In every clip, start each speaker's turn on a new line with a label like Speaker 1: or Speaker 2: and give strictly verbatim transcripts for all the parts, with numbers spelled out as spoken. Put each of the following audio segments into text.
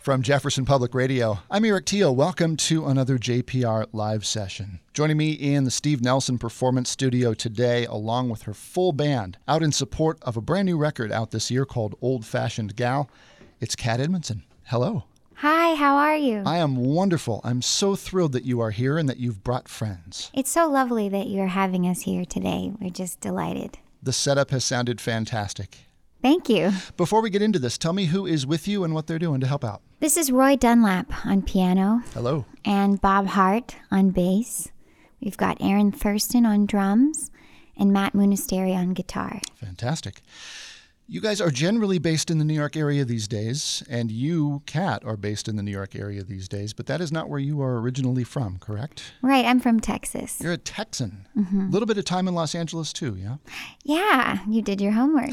Speaker 1: From Jefferson Public Radio, I'm Eric Teal. Welcome to another J P R live session. Joining me in the Steve Nelson Performance Studio today, along with her full band, out in support of a brand new record out this year called Old Fashioned Gal, it's Kat Edmondson. Hello.
Speaker 2: Hi, how are you?
Speaker 1: I am wonderful. I'm so thrilled that you are here and that you've brought friends.
Speaker 2: It's so lovely that you're having us here today. We're just delighted.
Speaker 1: The setup has sounded fantastic.
Speaker 2: Thank you.
Speaker 1: Before we get into this, tell me who is with you and what they're doing to help out.
Speaker 2: This is Roy Dunlap on piano.
Speaker 1: Hello.
Speaker 2: And Bob Hart on bass. We've got Aaron Thurston on drums and Matt Munisteri on guitar.
Speaker 1: Fantastic. You guys are generally based in the New York area these days, and you, Kat, are based in the New York area these days, but that is not where you are originally from, correct?
Speaker 2: Right, I'm from Texas.
Speaker 1: You're a Texan. A
Speaker 2: Mm-hmm.
Speaker 1: little bit of time in Los Angeles, too, yeah?
Speaker 2: Yeah, you did your homework.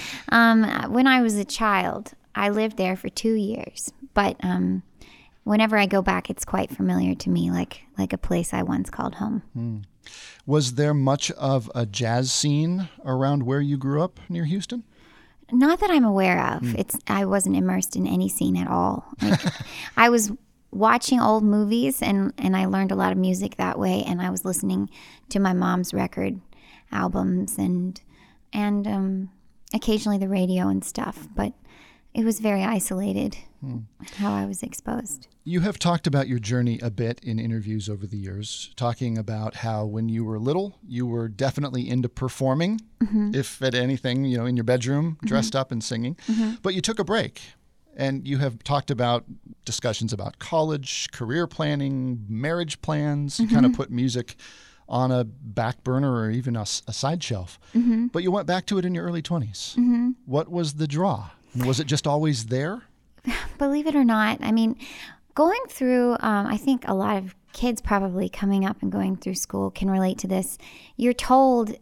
Speaker 2: um, when I was a child, I lived there for two years, but um, whenever I go back, it's quite familiar to me, like like a place I once called home.
Speaker 1: Hmm. Was there much of a jazz scene around where you grew up near Houston?
Speaker 2: Not that I'm aware of.
Speaker 1: Mm.
Speaker 2: It's I wasn't immersed in any scene at all. Like, I was watching old movies and, and I learned a lot of music that way. And I was listening to my mom's record albums and and um, occasionally the radio and stuff. But it was very isolated mm. how I was exposed.
Speaker 1: You have talked about your journey a bit in interviews over the years, talking about how when you were little, you were definitely into performing, mm-hmm. if at anything, you know, in your bedroom, mm-hmm. dressed up and singing. Mm-hmm. But you took a break, and you have talked about discussions about college, career planning, marriage plans. Mm-hmm. You kind of put music on a back burner or even a, a side shelf. Mm-hmm. But you went back to it in your early twenties. Mm-hmm. What was the draw? Was it just always there?
Speaker 2: Believe it or not, I mean, going through, um, I think a lot of kids probably coming up and going through school can relate to this. You're told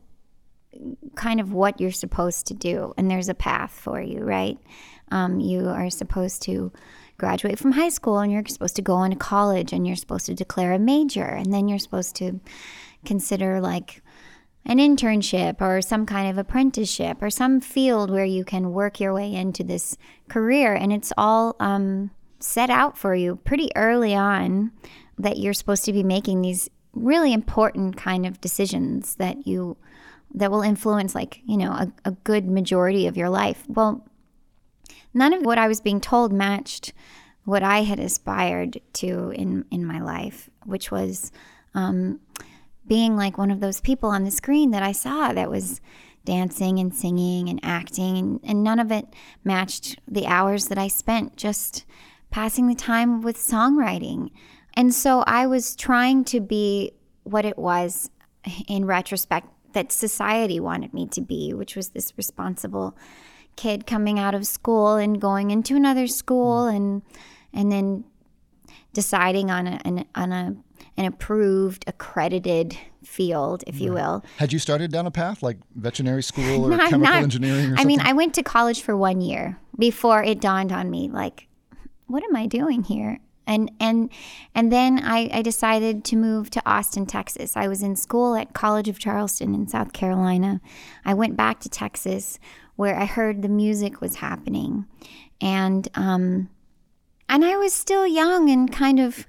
Speaker 2: kind of what you're supposed to do, and there's a path for you, right? Um, you are supposed to graduate from high school, and you're supposed to go on to college, and you're supposed to declare a major, and then you're supposed to consider like an internship or some kind of apprenticeship or some field where you can work your way into this career. And it's all um, set out for you pretty early on that you're supposed to be making these really important kind of decisions that you that will influence like, you know, a, a good majority of your life. Well, none of what I was being told matched what I had aspired to in, in my life, which was um, being like one of those people on the screen that I saw that was dancing and singing and acting, and, and none of it matched the hours that I spent just passing the time with songwriting. And so I was trying to be what it was in retrospect that society wanted me to be, which was this responsible kid coming out of school and going into another school and and then deciding on a an, on a an approved, accredited field, if you will.
Speaker 1: Had you started down a path like veterinary school or
Speaker 2: not,
Speaker 1: chemical
Speaker 2: not,
Speaker 1: engineering or something?
Speaker 2: I mean, I went to college for one year before it dawned on me, like, what am I doing here? And and and then I, I decided to move to Austin, Texas. I was in school at College of Charleston in South Carolina. I went back to Texas where I heard the music was happening. And um, and I was still young and kind of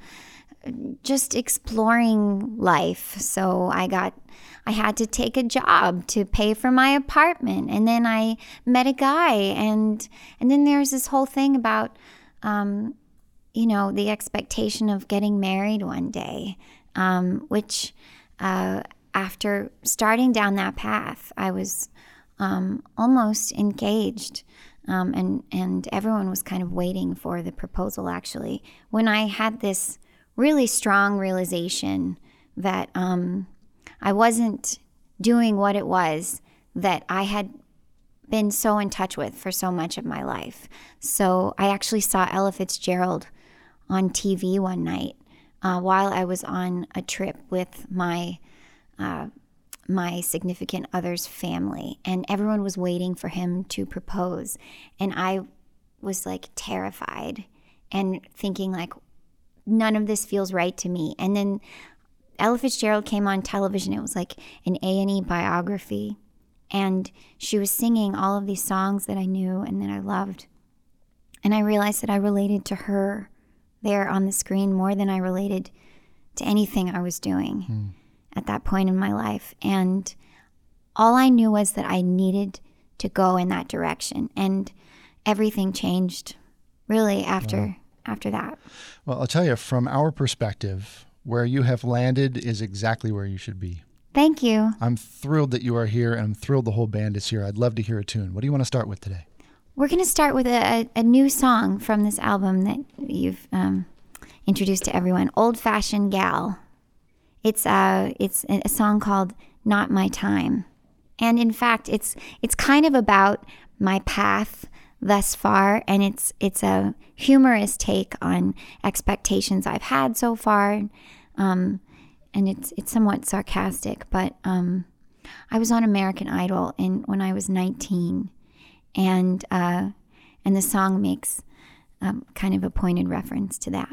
Speaker 2: just exploring life. So I got, I had to take a job to pay for my apartment. And then I met a guy. And, and then there's this whole thing about, um, you know, the expectation of getting married one day, um, which uh, after starting down that path, I was um, almost engaged. Um, and, and everyone was kind of waiting for the proposal, actually. When I had this really strong realization that um, I wasn't doing what it was that I had been so in touch with for so much of my life. So I actually saw Ella Fitzgerald on T V one night uh, while I was on a trip with my uh, my significant other's family, and everyone was waiting for him to propose. And I was like terrified and thinking like, none of this feels right to me. And then Ella Fitzgerald came on television. It was like an A and E biography. And she was singing all of these songs that I knew and that I loved. And I realized that I related to her there on the screen more than I related to anything I was doing mm. at that point in my life. And all I knew was that I needed to go in that direction. And everything changed really after wow. after that.
Speaker 1: Well, I'll tell you, from our perspective, where you have landed is exactly where you should be.
Speaker 2: Thank you.
Speaker 1: I'm thrilled that you are here, and I'm thrilled the whole band is here. I'd love to hear a tune. What do you want to start with today?
Speaker 2: We're going to start with a, a, a new song from this album that you've um, introduced to everyone, Old Fashioned Gal. It's, uh, it's a song called Not My Time. And in fact, it's it's kind of about my path thus far, and it's it's a humorous take on expectations I've had so far, um, and it's it's somewhat sarcastic. But um, I was on American Idol in when I was nineteen. And uh, and the song makes um, kind of a pointed reference to that.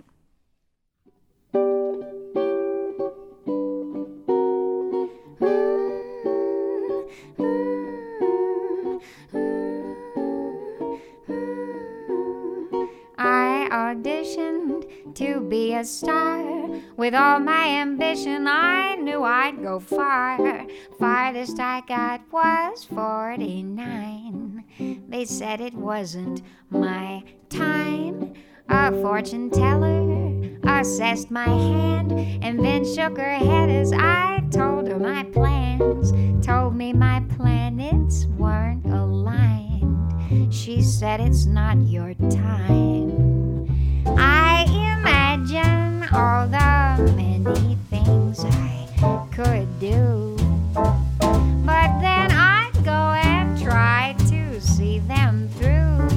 Speaker 2: I auditioned to be a star. With all my ambition, I knew I'd go far. Farthest I got was forty-nine. They said it wasn't my time. A fortune teller assessed my hand and then shook her head as I told her my plans. Told me my planets weren't aligned. She said it's not your time. I imagine all the many things I could do, but then I'd go and try to see them through.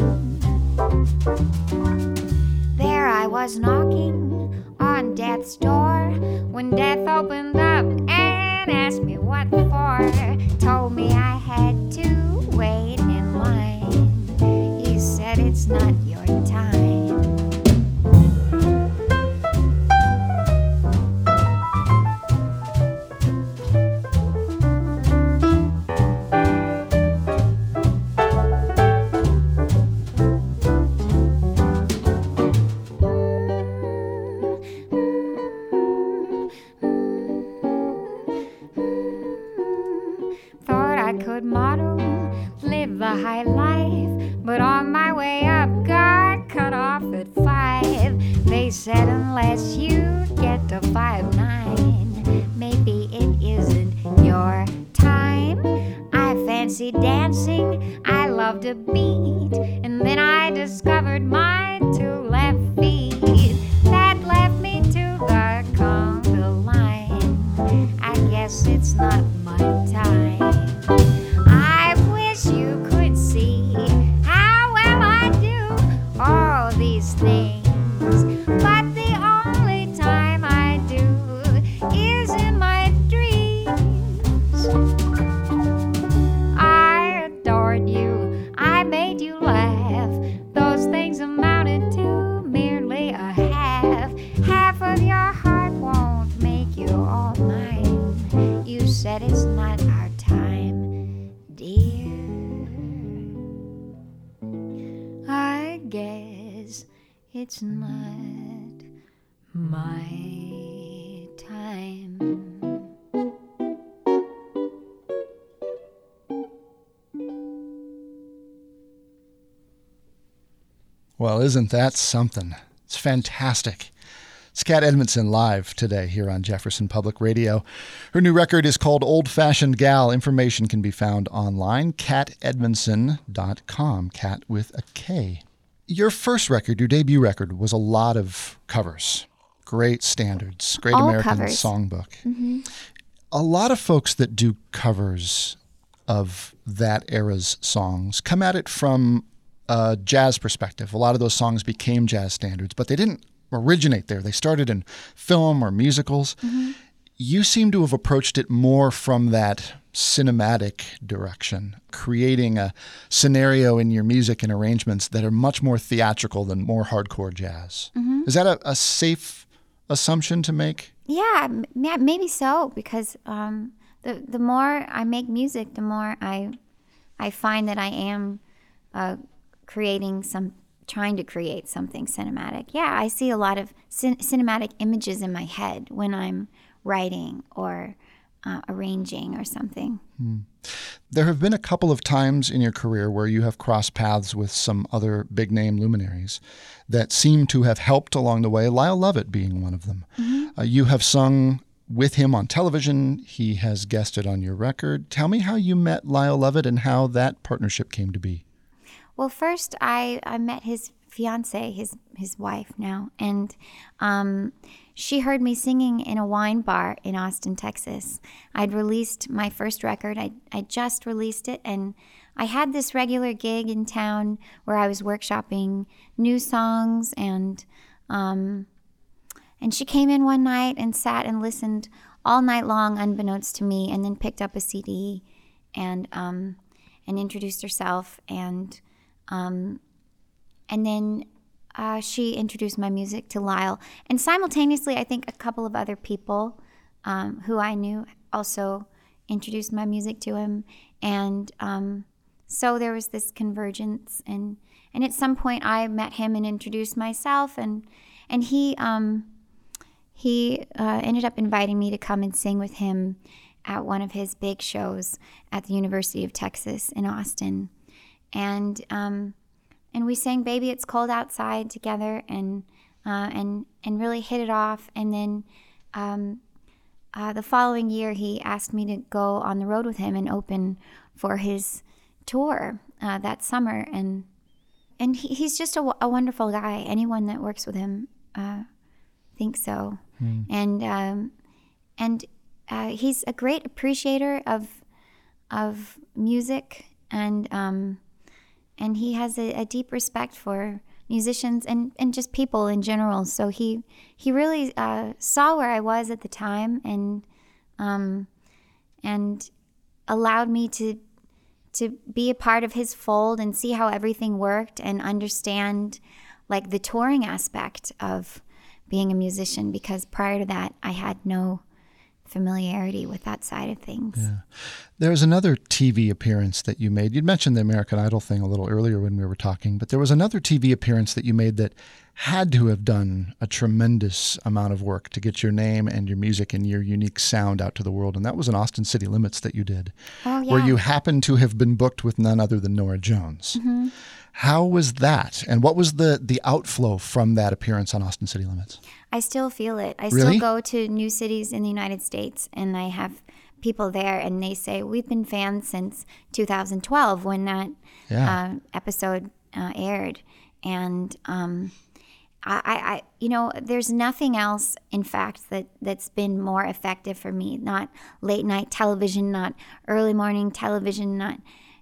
Speaker 2: There I was knocking on death's door when death opened up and asked me what for. Told me I had to wait in line. He said it's not your time. Could model, live the high life, but on my way up got cut off at five. They said unless you get to five nine, maybe it isn't your time. I fancied dancing, I loved a beat, and then I discovered my two left feet. That left me to the conga line. I guess it's not my time. I wish you could see how well I do all these things, but the only time I do is in my dreams. I adored you, I made you laugh. Those things amounted to merely a half. Half of your heart won't make you all mine. You said it's not our time, dear. I guess it's not my time.
Speaker 1: Well, isn't that something? It's fantastic. It's Kat Edmondson live today here on Jefferson Public Radio. Her new record is called Old Fashioned Gal. Information can be found online, kat edmondson dot com, Kat with a K. Your first record, your debut record, was a lot of covers. Great standards, great
Speaker 2: All
Speaker 1: American
Speaker 2: covers.
Speaker 1: songbook.
Speaker 2: Mm-hmm.
Speaker 1: A lot of folks that do covers of that era's songs come at it from a jazz perspective. A lot of those songs became jazz standards, but they didn't originate there. They started in film or musicals. Mm-hmm. You seem to have approached it more from that cinematic direction, creating a scenario in your music and arrangements that are much more theatrical than more hardcore jazz. Mm-hmm. Is that a, a safe assumption to make?
Speaker 2: Yeah, m- yeah, maybe so, because um, the the more I make music, the more I I find that I am uh, creating some trying to create something cinematic. Yeah, I see a lot of cin- cinematic images in my head when I'm writing or uh, arranging or something.
Speaker 1: Hmm. There have been a couple of times in your career where you have crossed paths with some other big-name luminaries that seem to have helped along the way, Lyle Lovett being one of them. Mm-hmm. Uh, you have sung with him on television. He has guested on your record. Tell me how you met Lyle Lovett and how that partnership came to be.
Speaker 2: Well, first I, I met his fiance, his his wife now, and um, she heard me singing in a wine bar in Austin, Texas. I'd released my first record. I I just released it, and I had this regular gig in town where I was workshopping new songs, and um, and she came in one night and sat and listened all night long, unbeknownst to me, and then picked up a C D and um, and introduced herself, and um, and then uh, she introduced my music to Lyle, and simultaneously, I think a couple of other people um, who I knew also introduced my music to him, and um, so there was this convergence, and and at some point I met him and introduced myself, and and he um, he uh, ended up inviting me to come and sing with him at one of his big shows at the University of Texas in Austin, and um, and we sang "Baby It's Cold Outside" together, and uh, and and really hit it off, and then. Um, Uh, the following year, he asked me to go on the road with him and open for his tour uh, that summer. And and he, he's just a, a wonderful guy. Anyone that works with him uh, thinks so. Mm. And um, and uh, he's a great appreciator of of music, and um, and he has a, a deep respect for musicians and, and just people in general. So he he really uh, saw where I was at the time, and um, and allowed me to to be a part of his fold and see how everything worked and understand like the touring aspect of being a musician, because prior to that I had no familiarity with that side of things.
Speaker 1: Yeah. There was another T V appearance that you made. You'd mentioned the American Idol thing a little earlier when we were talking, but there was another T V appearance that you made that had to have done a tremendous amount of work to get your name and your music and your unique sound out to the world, and that was an Austin City Limits that you did,
Speaker 2: oh, yeah.
Speaker 1: where you happened to have been booked with none other than Norah Jones. Mm-hmm. How was that, and what was the, the outflow from that appearance on Austin City Limits?
Speaker 2: I still feel it. I
Speaker 1: Really?
Speaker 2: still go to new cities in the United States, and I have people there, and they say, we've been fans since two thousand twelve when that yeah. uh, episode uh, aired. And um, I, I, you know, there's nothing else, in fact, that, that's been more effective for me. Not late night television, not early morning television, not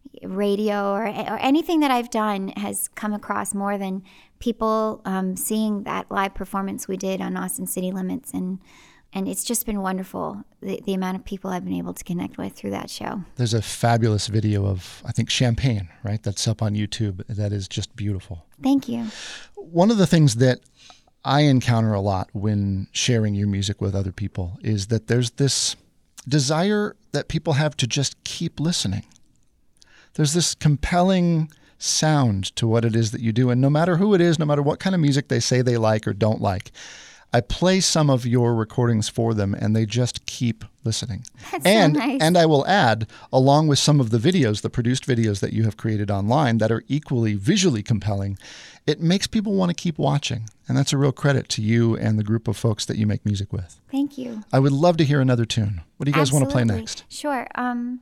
Speaker 2: radio, or, or anything that I've done has come across more than people um, seeing that live performance we did on Austin City Limits, and and it's just been wonderful, the, the amount of people I've been able to connect with through that show.
Speaker 1: There's a fabulous video of, I think, Champagne, right? That's up on YouTube. That is just beautiful.
Speaker 2: Thank you.
Speaker 1: One of the things that I encounter a lot when sharing your music with other people is that there's this desire that people have to just keep listening. There's this compelling sound to what it is that you do. And no matter who it is, no matter what kind of music they say they like or don't like, I play some of your recordings for them and they just keep listening.
Speaker 2: That's
Speaker 1: and,
Speaker 2: so nice.
Speaker 1: And I will add, along with some of the videos, the produced videos that you have created online that are equally visually compelling, it makes people want to keep watching. And that's a real credit to you and the group of folks that you make music with.
Speaker 2: Thank you.
Speaker 1: I would love to hear another tune. What do you guys
Speaker 2: Absolutely.
Speaker 1: want to play next?
Speaker 2: Sure. Um,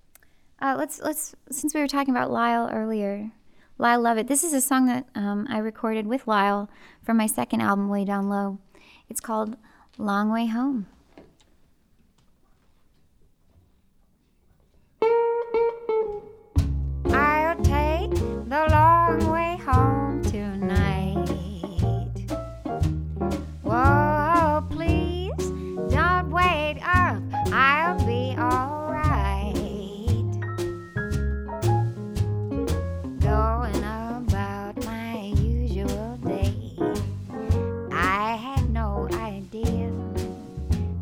Speaker 2: uh, let's let's since we were talking about Lyle earlier, Lyle Lovett. This is a song that um, I recorded with Lyle for my second album, Way Down Low. It's called Long Way Home. I'll take the long way home tonight. Whoa, please don't wait up. I'll be all right. Going about my usual day. I had no idea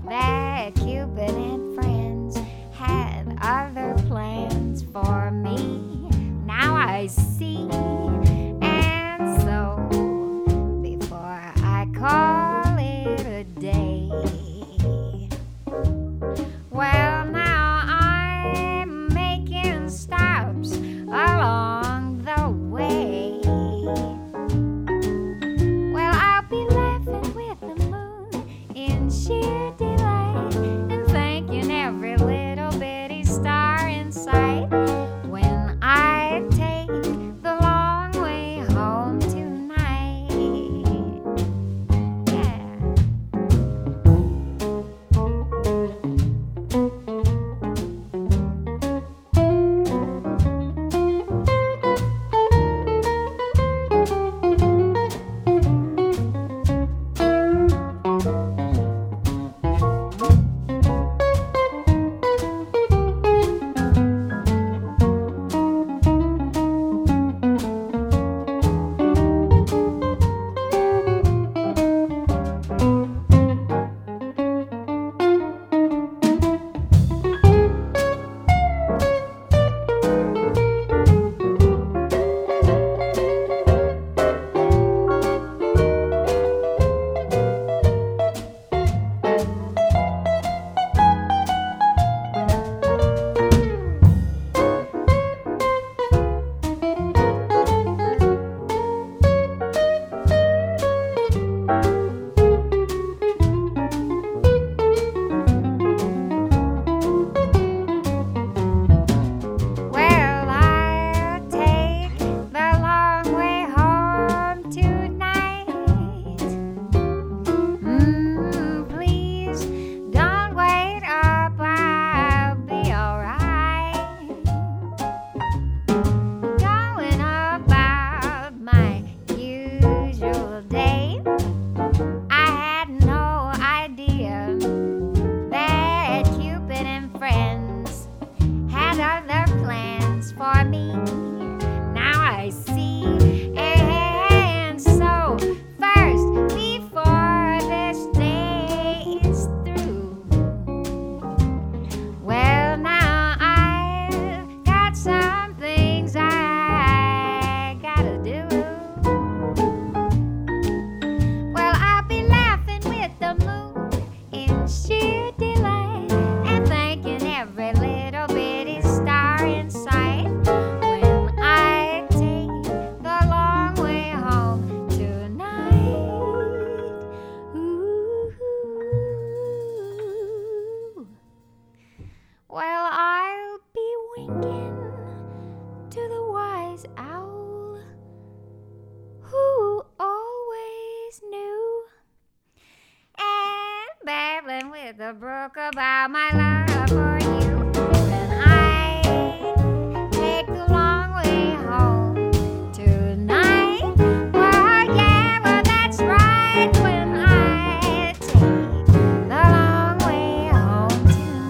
Speaker 2: the brook about my love for you. And I take the long way home tonight. Well, yeah, well, that's right. When I take the long way home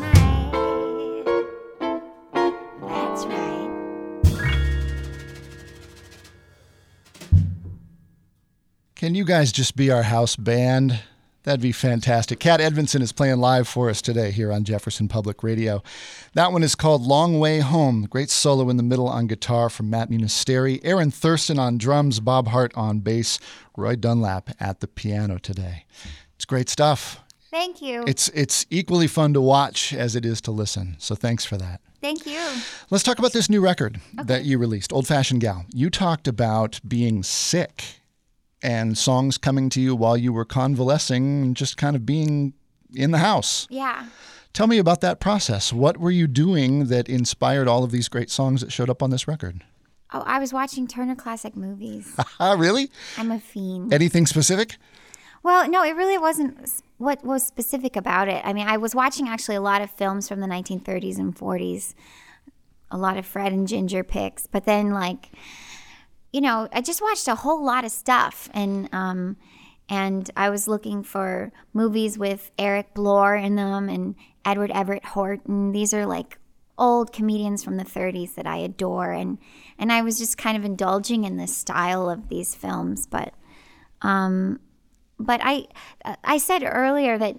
Speaker 2: tonight. That's right.
Speaker 1: Can you guys just be our house band? That'd be fantastic. Kat Edvinson is playing live for us today here on Jefferson Public Radio. That one is called Long Way Home. Great solo in the middle on guitar from Matt Munisteri. Aaron Thurston on drums, Bob Hart on bass, Roy Dunlap at the piano today. It's great stuff.
Speaker 2: Thank you.
Speaker 1: It's it's equally fun to watch as it is to listen. So thanks for that.
Speaker 2: Thank you.
Speaker 1: Let's talk about this new record
Speaker 2: Okay.
Speaker 1: that you released, Old Fashioned Gal. You talked about being sick and songs coming to you while you were convalescing and just kind of being in the house.
Speaker 2: Yeah.
Speaker 1: Tell me about that process. What were you doing that inspired all of these great songs that showed up on this record?
Speaker 2: Oh, I was watching Turner Classic Movies.
Speaker 1: Really?
Speaker 2: I'm a fiend.
Speaker 1: Anything specific?
Speaker 2: Well, no, it really wasn't s- what was specific about it. I mean, I was watching actually a lot of films from the nineteen thirties and forties, a lot of Fred and Ginger picks, but then like, you know, I just watched a whole lot of stuff, and um, and I was looking for movies with Eric Blore in them and Edward Everett Horton. These are like old comedians from the thirties that I adore, and and I was just kind of indulging in the style of these films, but um, but I I said earlier that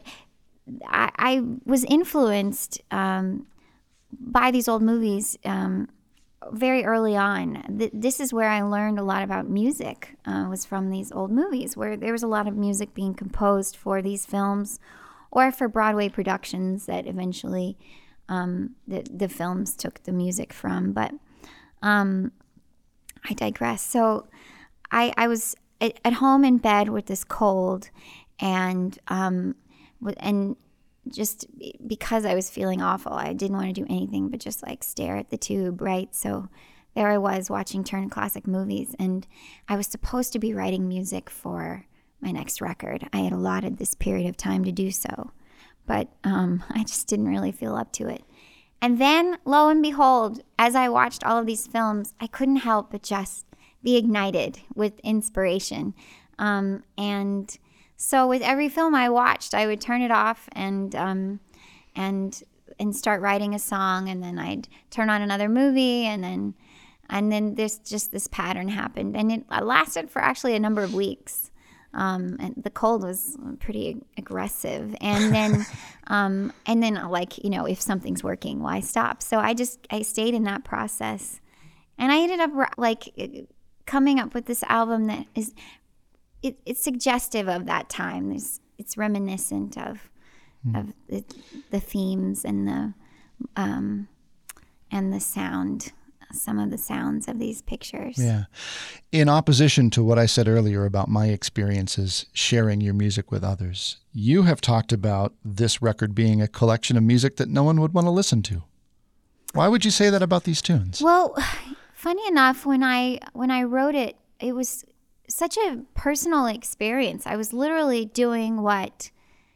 Speaker 2: I, I was influenced um, by these old movies. Um, very early on. Th- this is where I learned a lot about music, uh, was from these old movies, where there was a lot of music being composed for these films or for Broadway productions that eventually um, the, the films took the music from. But um, I digress. So I, I was at, at home in bed with this cold, and um, with, and just because I was feeling awful, I didn't want to do anything but just like stare at the tube, right? So there I was watching Turner Classic Movies, and I was supposed to be writing music for my next record. I had allotted this period of time to do so, but um, I just didn't really feel up to it. And then, lo and behold, as I watched all of these films, I couldn't help but just be ignited with inspiration. Um, and So with every film I watched, I would turn it off and um, and and start writing a song, and then I'd turn on another movie, and then and then this just this pattern happened, and it lasted for actually a number of weeks. Um, and the cold was pretty aggressive, and then um, and then like you know if something's working, why stop? So I just I stayed in that process, and I ended up like coming up with this album that is. It, it's suggestive of that time. It's, it's reminiscent of mm. of the, the themes and the um, and the sound, some of the sounds of these pictures.
Speaker 1: Yeah. In opposition to what I said earlier about my experiences sharing your music with others, you have talked about this record being a collection of music that no one would want to listen to. Why would you say that about these tunes?
Speaker 2: Well, funny enough, when I when I wrote it, it was such a personal experience. I was literally doing what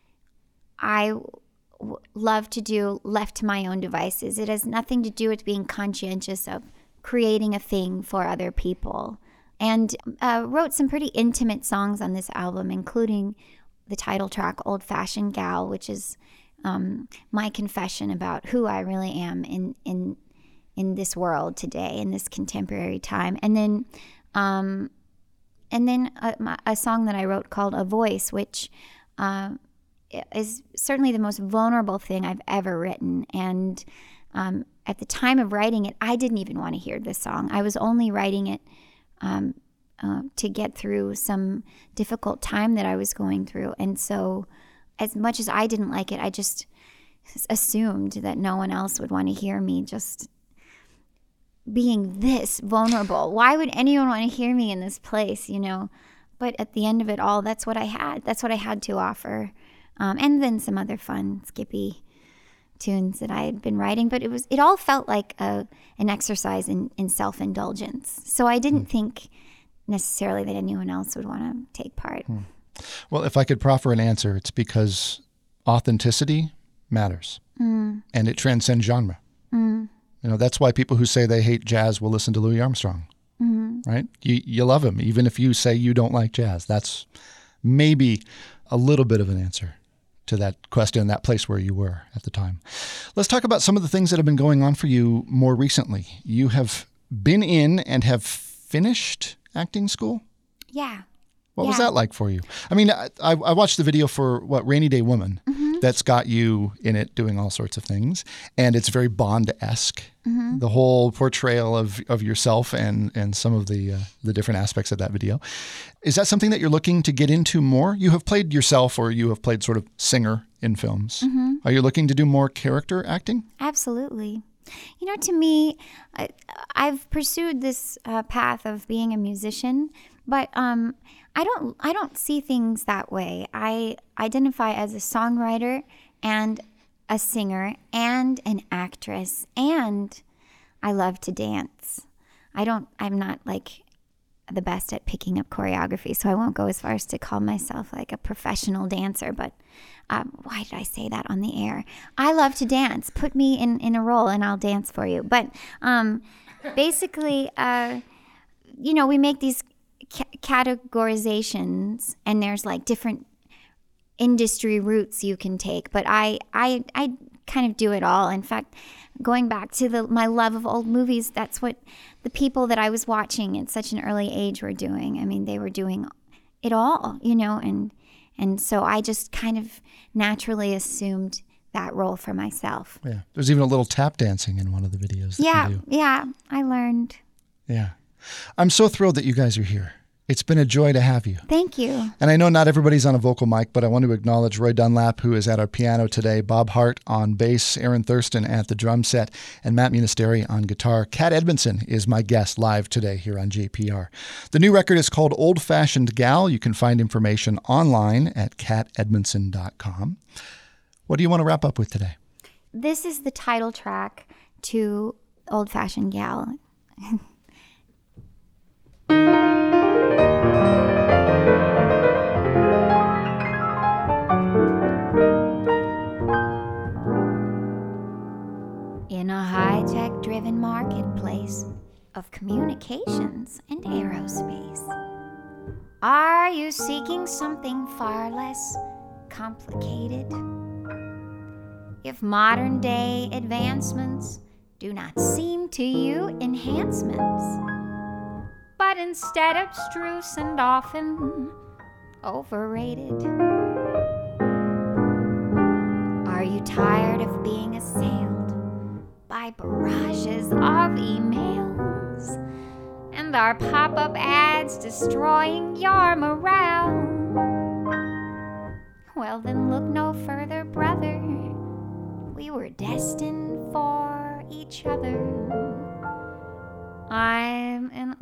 Speaker 2: I w- love to do, left to my own devices. It has nothing to do with being conscientious of creating a thing for other people. And uh, wrote some pretty intimate songs on this album, including the title track, Old Fashioned Gal, which is um, my confession about who I really am in, in, in this world today, in this contemporary time. And then um, And then a, a song that I wrote called A Voice, which uh, is certainly the most vulnerable thing I've ever written. And um, at the time of writing it, I didn't even want to hear this song. I was only writing it um, uh, to get through some difficult time that I was going through. And so as much as I didn't like it, I just assumed that no one else would want to hear me just being this vulnerable. Why would anyone want to hear me in this place, you know? But at the end of it all, that's what I had. That's what I had to offer. Um, and then some other fun, skippy tunes that I had been writing. But it was it all felt like a, an exercise in, in self-indulgence. So I didn't think necessarily that anyone else would want to take part.
Speaker 1: Well, if I could proffer an answer, it's because authenticity matters,
Speaker 2: Mm.
Speaker 1: and it transcends genre.
Speaker 2: Mm.
Speaker 1: You know, that's why people who say they hate jazz will listen to Louis Armstrong,
Speaker 2: Mm.
Speaker 1: right? You you love him, even if you say you don't like jazz. That's maybe a little bit of an answer to that question, that place where you were at the time. Let's talk about some of the things that have been going on for you more recently. You have been in and have finished acting school.
Speaker 2: Yeah.
Speaker 1: What
Speaker 2: yeah.
Speaker 1: was that like for you? I mean, I, I watched the video for, what, Rainy Day Woman,
Speaker 2: Mm-hmm.
Speaker 1: that's got you in it doing all sorts of things. And it's very Bond-esque,
Speaker 2: Mm-hmm.
Speaker 1: the whole portrayal of, of yourself and, and some of the uh, the different aspects of that video. Is that something that you're looking to get into more? You have played yourself, or you have played sort of singer in films.
Speaker 2: Mm-hmm.
Speaker 1: Are you looking to do more character acting?
Speaker 2: Absolutely. You know, to me, I, I've pursued this uh, path of being a musician, but um, I don't. I don't see things that way. I identify as a songwriter and a singer and an actress, and I love to dance. I don't. I'm not like the best at picking up choreography, so I won't go as far as to call myself like a professional dancer, but um, why did I say that on the air? I love to dance. Put me in, in a role and I'll dance for you. But um, basically, uh, you know, we make these ca- categorizations, and there's like different industry routes you can take. But I, I, I kind of do it all. In fact, going back to the my love of old movies, that's what the people that I was watching at such an early age were doing. I mean, they were doing it all, you know, and and so I just kind of naturally assumed that role for myself.
Speaker 1: Yeah. There's even a little tap dancing in one of the videos that
Speaker 2: Yeah,
Speaker 1: you do.
Speaker 2: yeah, I learned.
Speaker 1: Yeah. I'm so thrilled that you guys are here. It's been a joy to have you.
Speaker 2: Thank you.
Speaker 1: And I know not everybody's on a vocal mic, but I want to acknowledge Roy Dunlap, who is at our piano today, Bob Hart on bass, Aaron Thurston at the drum set, and Matt Munisteri on guitar. Kat Edmondson is my guest live today here on J P R. The new record is called Old Fashioned Gal. You can find information online at kat edmondson dot com. What do you want to wrap up with today?
Speaker 2: This is the title track to Old Fashioned Gal. In a high-tech driven marketplace of communications and aerospace, are you seeking something far less complicated? If modern day advancements do not seem to you enhancements, but instead abstruse and often overrated, are you tired of being assailed by barrages of emails and our pop-up ads destroying your morale? Well, then look no further, brother. We were destined for each other. I'm an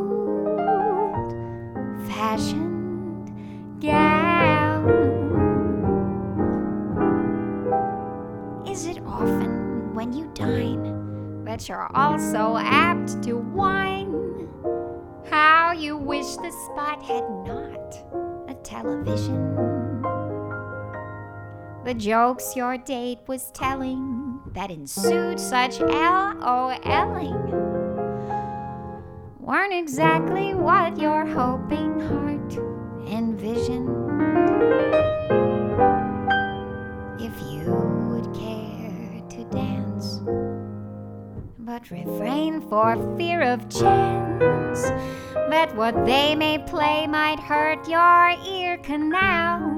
Speaker 2: old-fashioned gal. Is it often when you dine that you're also apt to whine how you wish the spot had not a television? The jokes your date was telling that ensued such LOLing weren't exactly what your hoping heart envisioned. If you would care to dance, but refrain for fear of chance that what they may play might hurt your ear canal,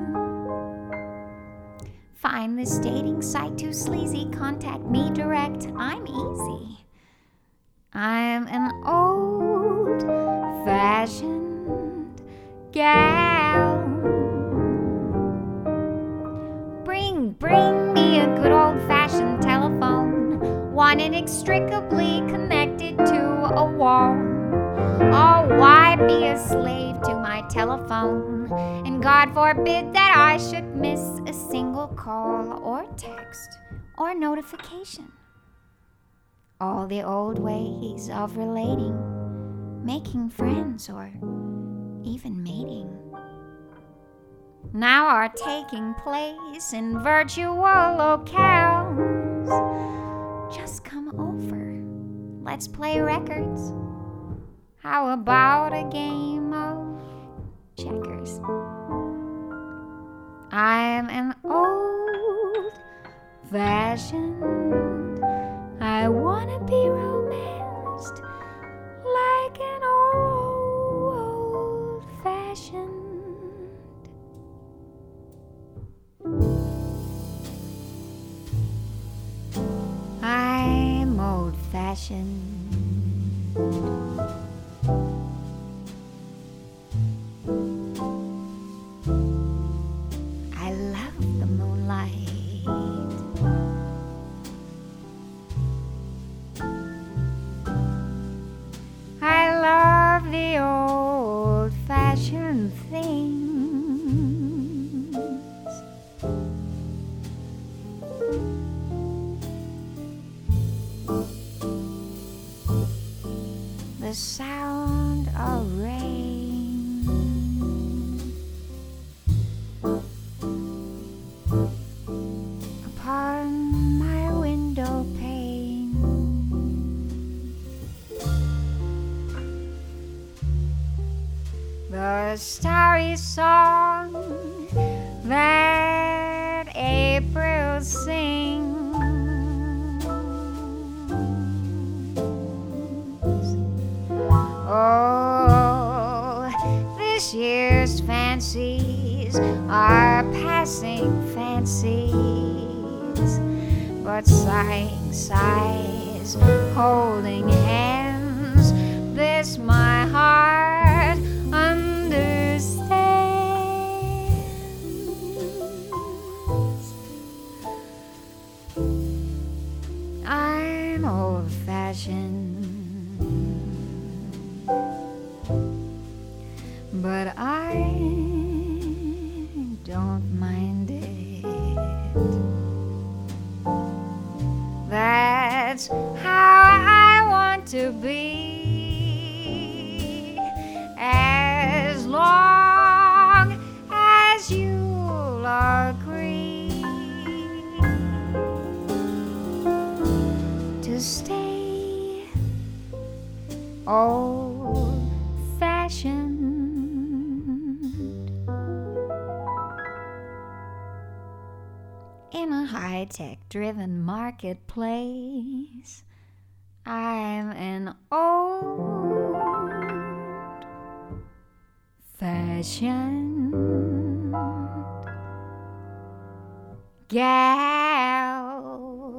Speaker 2: find this dating site too sleazy, contact me direct, I'm easy. I'm an old-fashioned gal. Bring, bring me a good old-fashioned telephone, one inextricably connected to a wall. Oh, why be a slave to my telephone? And God forbid that I should miss a single call or text or notification. All the old ways of relating, making friends, or even mating. now are taking place in virtual locales. Just come over, let's play records. How about a game of checkers? I'm an old-fashioned, I wanna be romanced like an old-fashioned. I'm old-fashioned. I love the moonlight. I love the old-fashioned things. The sound of rain, upon my window pane. The starry song that April sings. Oh, this year's fancies are passing fancies, but sighing sighs, holding hands, this my heart understands. I'm old-fashioned, but I don't mind it. That's how I want to be, as long as you'll agree to stay old-fashioned in a high-tech driven marketplace. I'm an old-fashioned gal.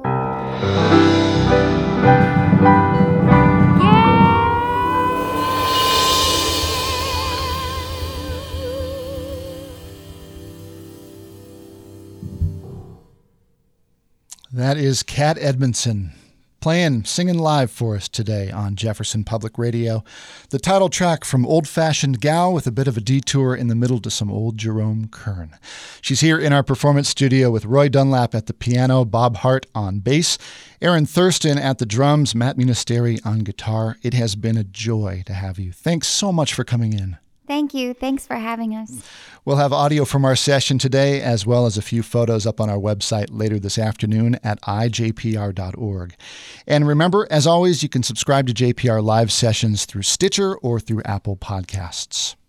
Speaker 1: That is Kat Edmondson playing, singing live for us today on Jefferson Public Radio. The title track from Old Fashioned Gal with a bit of a detour in the middle to some old Jerome Kern. She's here in our performance studio with Roy Dunlap at the piano, Bob Hart on bass, Aaron Thurston at the drums, Matt Ministeri on guitar. It has been a joy to have you. Thanks so much for coming in.
Speaker 2: Thank you. Thanks for having us.
Speaker 1: We'll have audio from our session today, as well as a few photos up on our website later this afternoon at i j p r dot org. And remember, as always, you can subscribe to J P R live sessions through Stitcher or through Apple Podcasts.